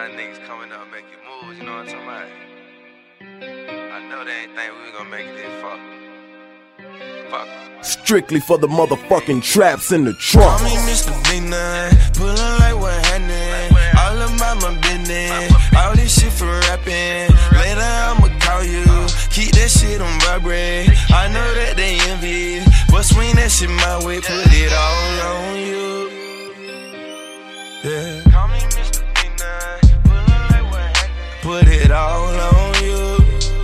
young niggas coming up making moves, you know what I'm talking about? I know they ain't think we was gonna make it this far. Fuck. Strictly for the motherfucking traps in the trunk. Call me Mr. V9, pullin' like what happening. All about my business, all this shit for rapping. Later I'ma call you, keep that shit on vibrate. I know that they envy, but swing that shit my way, put it all on you. Yeah. Call me Mr. V9, pullin' like what happening. Put it all on you.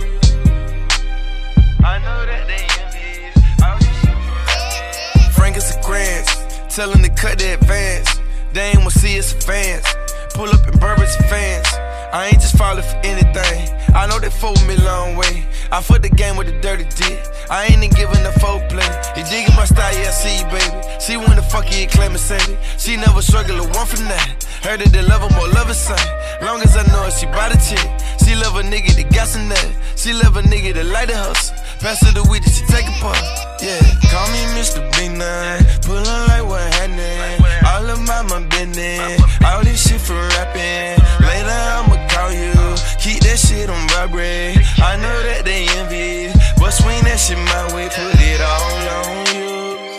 I know that they envy, all this shit for rapping. Frank is a grants, tell them to cut the advance. They ain't wanna see us fans. Pull up in Burberry's fans. I ain't just falling for anything. I know they fold me a long way. I fuck the game with a dirty dick. I ain't even giving a foreplay. You digging my style, yeah, I see you, baby. See when the fuck you claim it, say it. She never struggle with one for nothing. Heard that they love her more, love her son. Long as I know her, she bout a chick. She love a nigga that got some nut. She love a nigga that like to hustle. Pass her the weed that she take a puff. Yeah, call me Mr. B9, pullin' like what happening. All about my business, all this shit for rapping. Later I'ma call you, keep that shit on vibrate. I know that they envy, but swing that shit my way, put it all on you.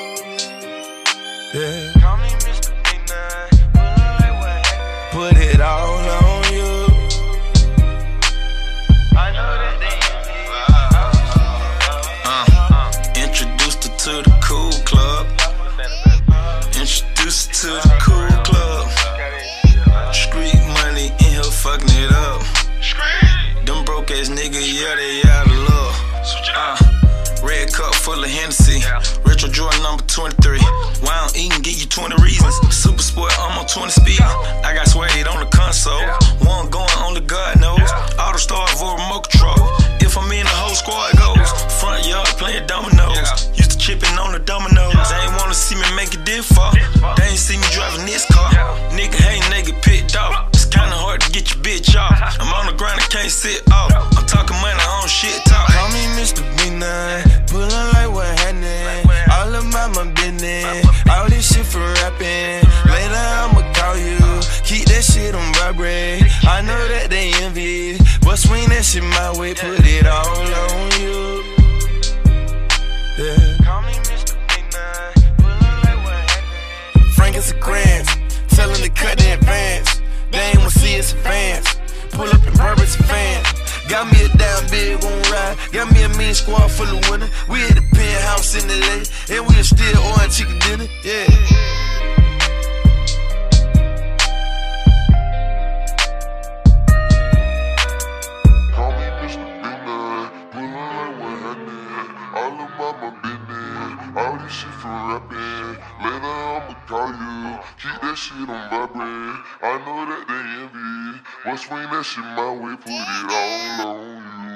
Yeah, call me Mr. B9, pullin' like what happening. Put it all on you. I know that they envy. Introduced her to the cool club. Introduced her to the cool club. Street money in here fucking it up. Them broke ass niggas, yeah, they out of love. Red cup full of Hennessy. Retro Jordan number 23. Why I don't eat and get you 20 reasons. Super sport, I'm on 20 speed. I got Suede on the console. One going on the God knows. Auto stars for remote control. If I'm in the whole squad goes. Front yard playing dominoes. Used to chipping on the dominoes. They ain't wanna see me make it this far. They ain't see me driving this car. Nigga hate nigga picked off. It's kinda hard to get your bitch off. I'm on the grind, I can't sit off. I'm talking money, I don't shit talk. Call me Mr. B9, pullin' like what happening. All about my business, all this shit for rapping. Later I'ma call you, keep that shit on vibrate. I know that they envy, but swing that shit my way, put it all on you. Yeah. Call me Mr. B9, pullin' like what happening. Frank is a grants, tell them to cut the advance. They ain't wanna see us fans. Pull up in Burberry's fans. Got me a damn big on ride. Got me a mean squad full of winner. We at the penthouse in LA, and we still ordering chicken dinner. Yeah. Call me Mr. B9, pullin' like what happening. All about my business, all this shit for rapping. Later I'ma call you, keep that shit on vibrate. I know that they envy, but swing that shit my way, put it all on you.